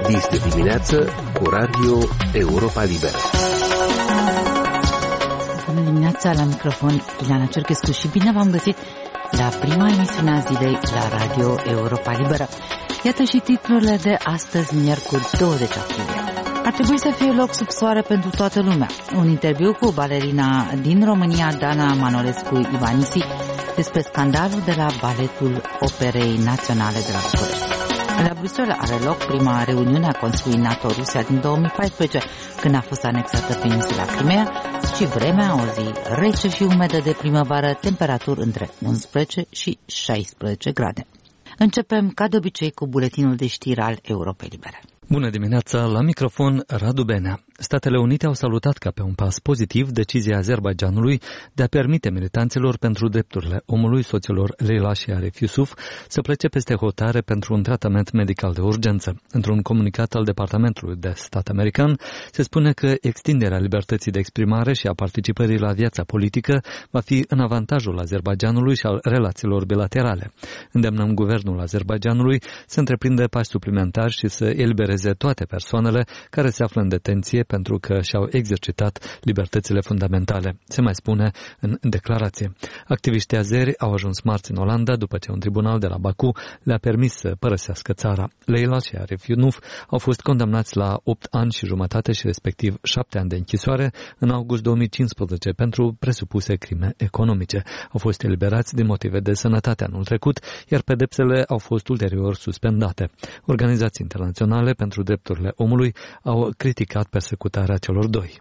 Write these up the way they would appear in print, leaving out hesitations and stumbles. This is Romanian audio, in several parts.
Dis de dimineață cu Radio Europa Liberă. Bună dimineața, la microfon Ileana Cerchescu și bine v-am găsit la prima emisiune a zilei la Radio Europa Liberă. Iată și titlurile de astăzi, miercuri 20 aprilie. Ar trebui să fie loc sub soare pentru toată lumea. Un interviu cu balerina din România, Dana Manolescu-Ivanisi, despre scandalul de la Baletul Operei Naționale de la București. La Bruxelles are loc prima reuniune a Consiliului NATO-Rusia din 2014, când a fost anexată peninsula Crimea, și vremea, o zi rece și umedă de primăvară, temperaturi între 11 și 16 grade. Începem, ca de obicei, cu buletinul de știri al Europei Libere. Bună dimineața, la microfon Radu Benea. Statele Unite au salutat ca pe un pas pozitiv decizia Azerbaidjanului de a permite militanților pentru drepturile omului, soților Leila și Arif Yusuf, să plece peste hotare pentru un tratament medical de urgență. Într-un comunicat al Departamentului de Stat american, se spune că extinderea libertății de exprimare și a participării la viața politică va fi în avantajul Azerbaidjanului și al relațiilor bilaterale. Îndemnăm guvernul Azerbaidjanului să întreprindă pași suplimentari și să elibereze toate persoanele care se află în detenție pentru că și-au exercitat libertățile fundamentale, se mai spune în declarație. Activiștii azeri au ajuns marți în Olanda după ce un tribunal de la Baku le-a permis să părăsească țara. Leila și Arif Yusuf au fost condamnați la 8 ani și jumătate și respectiv 7 ani de închisoare în august 2015 pentru presupuse crime economice. Au fost eliberați din motive de sănătate anul trecut, iar pedepsele au fost ulterior suspendate. Organizații internaționale pentru drepturile omului au criticat persecutarea celor doi.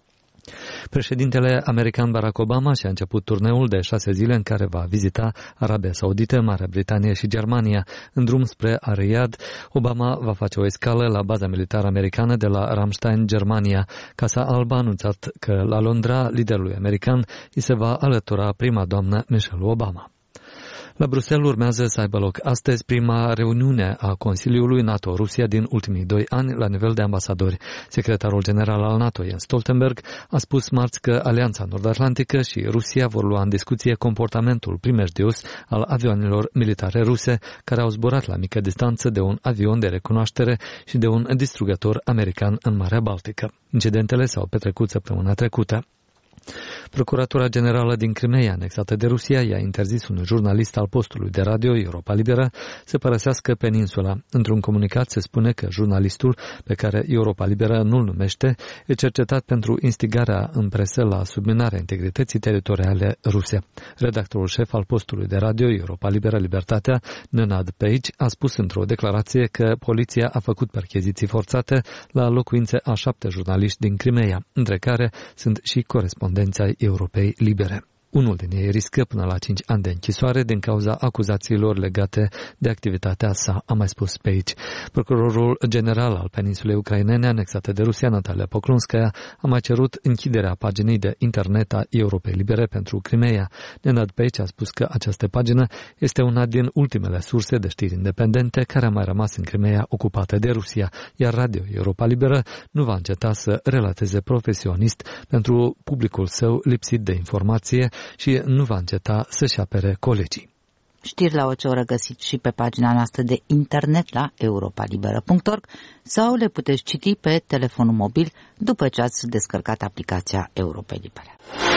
Președintele american Barack Obama și-a început turneul de 6 zile în care va vizita Arabia Saudită, Marea Britanie și Germania. În drum spre Riyadh, Obama va face o escală la baza militară americană de la Ramstein, Germania. Casa Albă a anunțat că la Londra, liderului american îi se va alătura prima doamnă Michelle Obama. La Bruxelles urmează să aibă loc astăzi prima reuniune a Consiliului NATO-Rusia din ultimii 2 ani la nivel de ambasadori. Secretarul general al NATO, Jens Stoltenberg, a spus marți că Alianța Nord-Atlantică și Rusia vor lua în discuție comportamentul primejdios al avioanelor militare ruse care au zburat la mică distanță de un avion de recunoaștere și de un distrugător american în Marea Baltică. Incidentele s-au petrecut săptămâna trecută. Procuratura Generală din Crimea, anexată de Rusia, i-a interzis unui jurnalist al postului de radio Europa Liberă să părăsească peninsula. Într-un comunicat se spune că jurnalistul, pe care Europa Liberă nu-l numește, e cercetat pentru instigarea în presă la subminarea integrității teritoriale ruse. Redactorul șef al postului de radio Europa Liberă Libertatea, Nenad Page, a spus într-o declarație că poliția a făcut percheziții forțate la locuințe a 7 jurnaliști din Crimea, între care sunt și corespondenții ai Europei Libere. Unul din ei riscă până la 5 ani de închisoare din cauza acuzațiilor legate de activitatea sa, a mai spus Page. Procurorul general al peninsulei ucrainene anexate de Rusia, Natalia Poklonskaya, a mai cerut închiderea paginii de internet a Europei Libere pentru Crimea. Nenad Page a spus că această pagină este una din ultimele surse de știri independente care a mai rămas în Crimea ocupată de Rusia, iar Radio Europa Liberă nu va înceta să relateze profesionist pentru publicul său lipsit de informație și nu va înceta să-și apere colegii. Știri la orice oră găsiți și pe pagina noastră de internet la europalibera.org sau le puteți citi pe telefonul mobil după ce ați descărcat aplicația Europei Libere.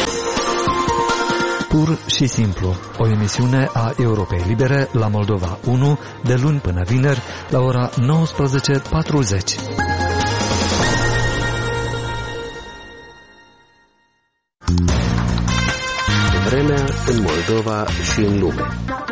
Pur și simplu, o emisiune a Europei Libere la Moldova 1 de luni până vineri la ora 19:40. Vremea în Moldova și în lume.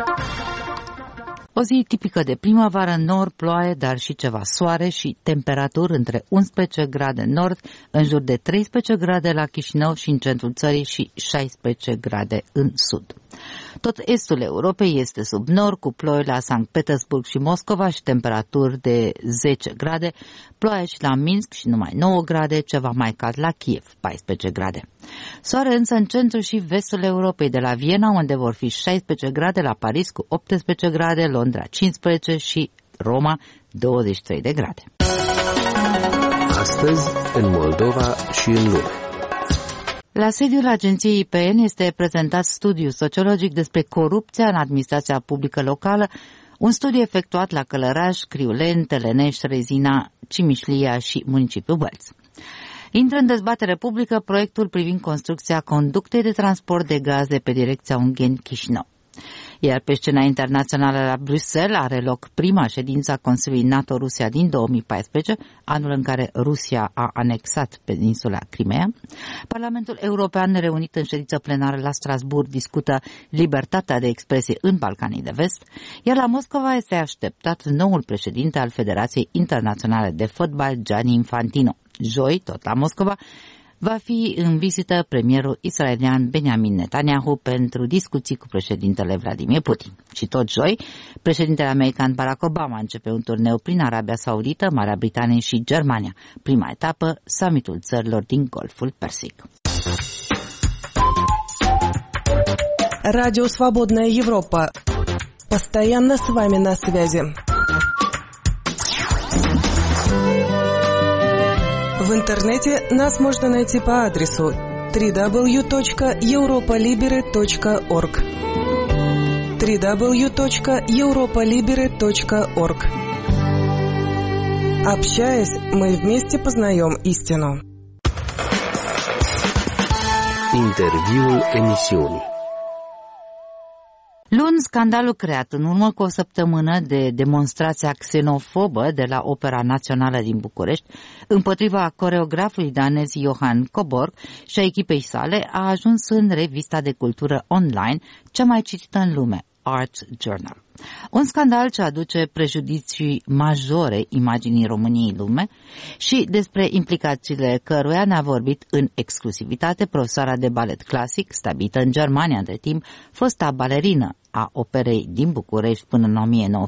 O zi tipică de primăvară, nord, ploaie, dar și ceva soare și temperaturi între 11 grade în nord, în jur de 13 grade la Chișinău și în centrul țării și 16 grade în sud. Tot estul Europei este sub nord, cu ploi la Sankt Petersburg și Moscova și temperaturi de 10 grade, ploaie și la Minsk și numai 9 grade, ceva mai cald la Kiev, 14 grade. Soare însă în centrul și vestul Europei, de la Viena, unde vor fi 16 grade, la Paris cu 18 grade, Londra 15 și Roma 23 de grade. Astăzi, în Moldova și în lume. La sediul agenției IPN este prezentat studiu sociologic despre corupția în administrația publică locală, Un studiu efectuat la Călăraș, Criulen, Teleneș, Rezina, Cimișlia și municipiul Bălți. Intră în dezbatere publică proiectul privind construcția conductei de transport de gaze pe direcția Ungheni-Chișinău. Iar pe scena internațională la Bruxelles are loc prima ședință a Consiliului NATO-Rusia din 2014, anul în care Rusia a anexat peninsula Crimea. Parlamentul European, reunit în ședință plenară la Strasbourg, discută libertatea de expresie în Balcanii de Vest, iar la Moscova este așteptat noul președinte al Federației Internaționale de Fotbal, Gianni Infantino. Joi, tot la Moscova, va fi în vizită premierul israelian Benjamin Netanyahu pentru discuții cu președintele Vladimir Putin. Și tot joi, președintele american Barack Obama începe un turneu prin Arabia Saudită, Marea Britanie și Germania. Prima etapă, summitul țărilor din Golful Persic. Радио «Свободная Европа». Постоянно с вами на связи. В интернете нас можно найти по адресу www.europalibere.org www.europalibere.org. Общаясь, мы вместе познаем истину. Interviul emisiunii. Luni, scandalul creat în urmă cu o săptămână de demonstrația xenofobă de la Opera Națională din București împotriva coreografului danez Johan Coborg și a echipei sale a ajuns în revista de cultură online cea mai citită în lume, Art Journal. Un scandal ce aduce prejudicii majore imaginii României în lume și despre implicațiile căruia ne-a vorbit în exclusivitate profesoara de balet clasic, stabilită în Germania între timp, fosta balerină a Operei din București până în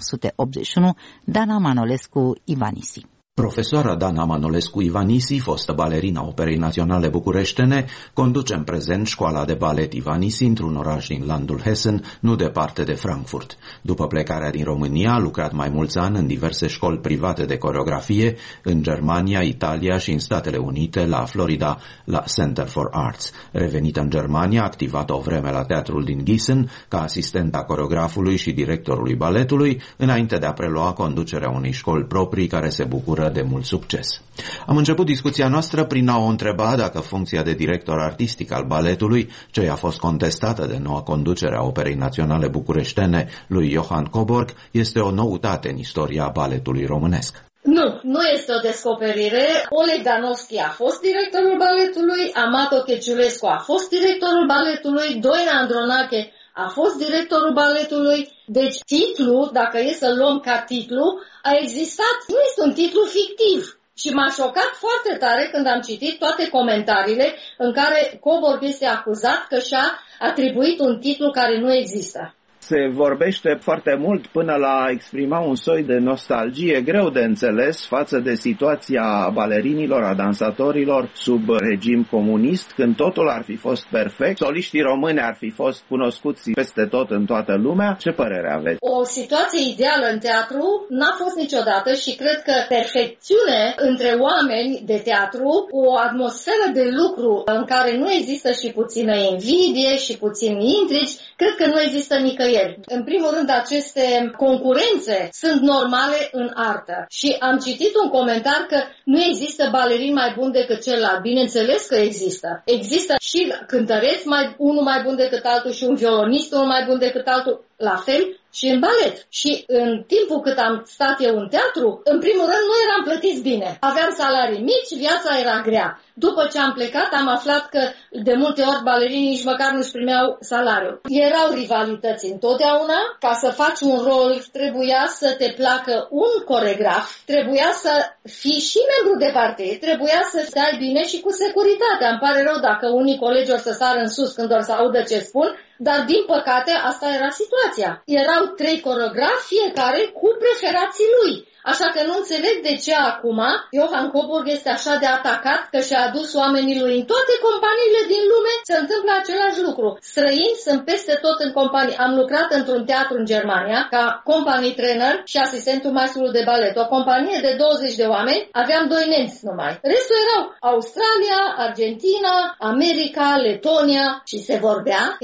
1981, Dana Manolescu Ivanisi. Profesoara Dana Manolescu Ivanisi, fostă balerina Operei Naționale Bucureștene, conduce în prezent școala de balet Ivanisi într-un oraș din landul Hessen, nu departe de Frankfurt. După plecarea din România, a lucrat mai mulți ani în diverse școli private de coreografie, în Germania, Italia și în Statele Unite, la Florida, la Center for Arts. Revenită în Germania, a activat o vreme la teatrul din Gießen, ca asistenta coreografului și directorului baletului, înainte de a prelua conducerea unei școli proprii care se bucură de mult succes. Am început discuția noastră prin a o întreba dacă funcția de director artistic al baletului, ce a fost contestată de noua conducere a Operei Naționale Bucureștene lui Johan Coborg, este o noutate în istoria baletului românesc. Nu este o descoperire. Oleg Danovski a fost directorul baletului, Amato Checiulescu a fost directorul baletului, Doina Andronache a fost directorul baletului. Deci titlul, dacă e să luăm ca titlu, a existat. Nu este un titlu fictiv. Și m-a șocat foarte tare când am citit toate comentariile în care Coborg este acuzat că și-a atribuit un titlu care nu există. Se vorbește foarte mult până la a exprima un soi de nostalgie greu de înțeles față de situația balerinilor, a dansatorilor sub regim comunist, când totul ar fi fost perfect, soliștii români ar fi fost cunoscuți peste tot în toată lumea. Ce părere aveți? O situație ideală în teatru n-a fost niciodată și cred că perfecțiune între oameni de teatru, o atmosferă de lucru în care nu există și puțină invidie și puțin intrigi, cred că nu există nicăieri. În primul rând, aceste concurențe sunt normale în artă. Și am citit un comentar că nu există balerin mai bun decât celălalt. Bineînțeles că există. Există și cântăreți unul mai bun decât altul și un violonist unul mai bun decât altul. La fel și în balet. Și în timpul cât am stat eu în teatru, în primul rând nu eram plătiți bine. Aveam salarii mici, viața era grea. După ce am plecat, am aflat că de multe ori balerinii nici măcar nu-și primeau salariul. Erau rivalități întotdeauna. Ca să faci un rol, trebuia să te placă un coregraf, trebuia să fii și membru de partid, trebuia să stai bine și cu securitate. Îmi pare rău dacă unii colegi or să sară în sus când or să audă ce spun, dar din păcate asta era situația. Erau 3 coreografi, fiecare cu preferații lui. Așa că nu înțeleg de ce acum Johan Coborg este așa de atacat că și-a adus oamenii lui în toate companiile din lume. Se întâmplă același lucru. Străini sunt peste tot în companii. Am lucrat într-un teatru în Germania ca company trainer și asistentul maestrului de balet. O companie de 20 de oameni, aveam 2 nemți numai. Restul erau Australia, Argentina, America, Letonia și se vorbea engleza.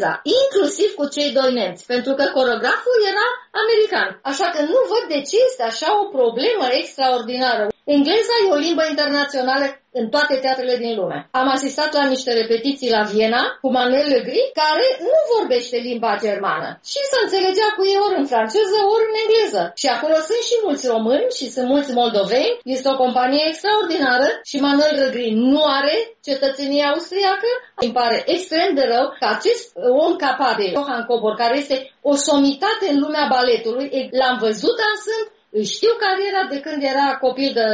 engleza, inclusiv cu cei doi nemți, pentru că coreograful era american. Așa că nu văd de ce este așa o problemă extraordinară. Engleza e o limbă internațională în toate teatrele din lume. Am asistat la niște repetiții la Viena cu Manuel Legri, care nu vorbește limba germană și se înțelegea cu ei ori în franceză, ori în engleză. Și acolo sunt și mulți români și sunt mulți moldoveni. Este o companie extraordinară și Manuel Legri nu are cetățenie austriacă. Îmi pare extrem de rău că acest om capabil, Johann Cobor, care este o somitate în lumea baletului, l-am văzut dansând. Îi știu cariera de când era copil de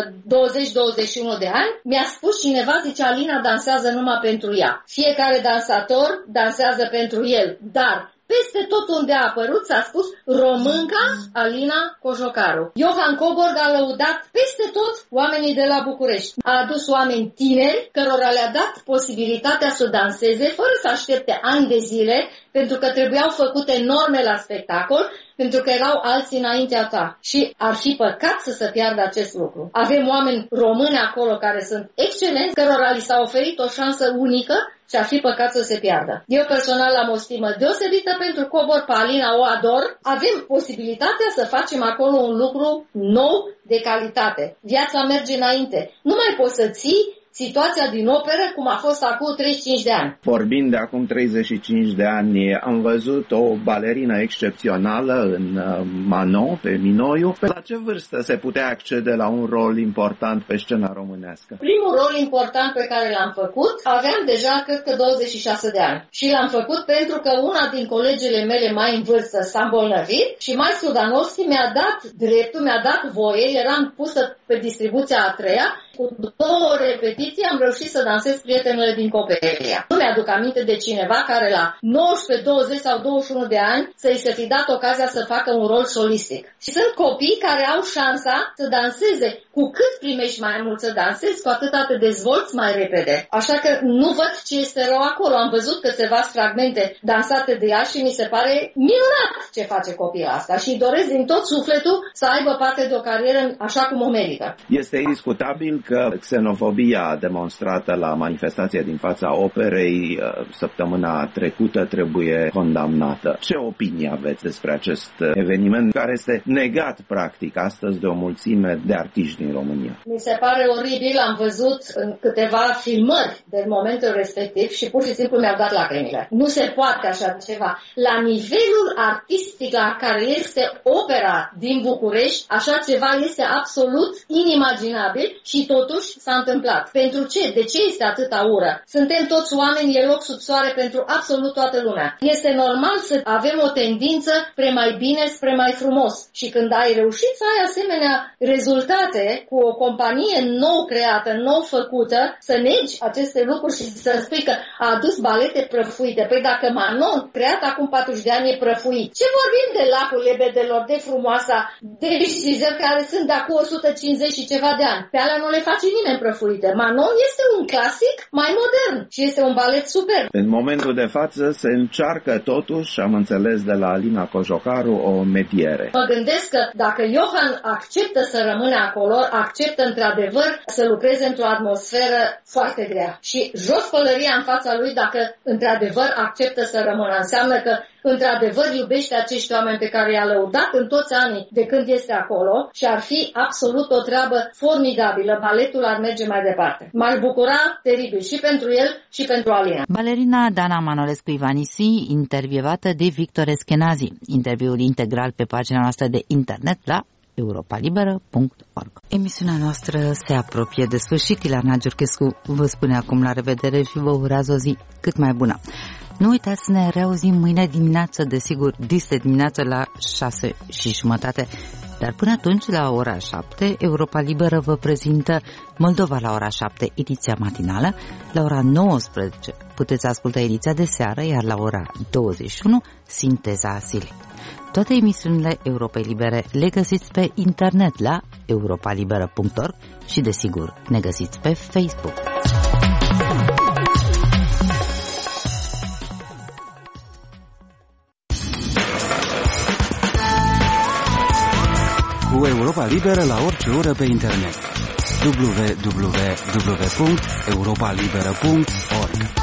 20-21 de ani. Mi-a spus cineva, zice, Alina dansează numai pentru ea. Fiecare dansator dansează pentru el, dar peste tot unde a apărut s-a spus românca Alina Cojocaru. Johann Coburg a lăudat peste tot oamenii de la București. A adus oameni tineri cărora le-a dat posibilitatea să danseze fără să aștepte ani de zile, pentru că trebuiau făcute norme la spectacol, pentru că erau alții înaintea ta. Și ar fi păcat să se piardă acest lucru. Avem oameni români acolo care sunt excelenți, cărora li s-a oferit o șansă unică și ar fi păcat să se piardă. Eu personal am o stimă deosebită pentru Cobor, pe Alina o ador. Avem posibilitatea să facem acolo un lucru nou de calitate. Viața merge înainte. Nu mai poți să ții situația din operă cum a fost acum 35 de ani. Vorbind de acum 35 de ani, am văzut o balerină excepțională în Manon, pe Minoiu. La ce vârstă se putea accede la un rol important pe scena românească? Primul rol important pe care l-am făcut, aveam deja, cred că 26 de ani. Și l-am făcut pentru că una din colegele mele mai în vârstă s-a îmbolnăvit și maestru Danovski mi-a dat dreptul, mi-a dat voie, eram pusă pe distribuția a treia. Cu 2 repetiții am reușit să dansez Prietenele din Copelia. Nu mi-aduc aminte de cineva care la 19, 20 sau 21 de ani să-i se fi dat ocazia să facă un rol solistic. Și sunt copii care au șansa să danseze. Cu cât primești mai mult să dansezi, cu atât te dezvolți mai repede. Așa că nu văd ce este rău acolo. Am văzut câteva fragmente dansate de ea și mi se pare minunat ce face copila asta. Și îi doresc din tot sufletul să aibă parte de o carieră așa cum o merită. Este indiscutabil că xenofobia demonstrată la manifestația din fața operei săptămâna trecută trebuie condamnată. Ce opinie aveți despre acest eveniment care este negat practic astăzi de o mulțime de artiști din România? Mi se pare oribil, am văzut în câteva filmări de momentul respectiv și pur și simplu mi-au dat lacrimile. Nu se poate așa ceva. La nivelul artistic la care este opera din București, așa ceva este absolut inimaginabil și totuși s-a întâmplat. Pentru ce? De ce este atâta ură? Suntem toți oameni, e loc sub soare pentru absolut toată lumea. Este normal să avem o tendință spre mai bine, spre mai frumos. Și când ai reușit să ai asemenea rezultate cu o companie nou creată, nou făcută, să negi aceste lucruri și să spui că a adus balete prăfuite. Păi dacă Manon, creat acum 40 de ani, e prăfuit, ce vorbim de lacul lebedelor, de frumoasa, de Știzel, care sunt de acum 150 și ceva de ani? Pe alea nu le face nimeni prăfuite. Manon este un clasic mai modern și este un balet superb. În momentul de față se încearcă totuși, am înțeles de la Alina Cojocaru, o mediere. Mă gândesc că dacă Johann acceptă să rămână acolo, acceptă într-adevăr să lucreze într-o atmosferă foarte grea. Și jos pălăria în fața lui dacă într-adevăr acceptă să rămână. Înseamnă că într-adevăr iubește acești oameni pe care i-a lăudat în toți anii de când este acolo și ar fi absolut o treabă formidabilă. Baletul ar merge mai departe. M-aș bucura teribil și pentru el și pentru Alina. Balerina Dana Manolescu Ivanisi, intervievată de Victor Eschenazi. Interviul integral pe pagina noastră de internet la europalibera.org. Emisiunea noastră se apropie de sfârșit. Ileana Giurchescu vă spune acum la revedere și vă urează o zi cât mai bună. Nu uitați să ne reauzim mâine dimineață, desigur, dis dimineață la 6:30. Dar până atunci, la ora 7, Europa Liberă vă prezintă Moldova la ora 7, ediția matinală. La ora 19 puteți asculta ediția de seară, iar la ora 21, Sinteza zilei. Toate emisiunile Europei Libere le găsiți pe internet la europalibera.org și, desigur, ne găsiți pe Facebook. Cu Europa Liberă la orice oră pe internet. www.europalibera.org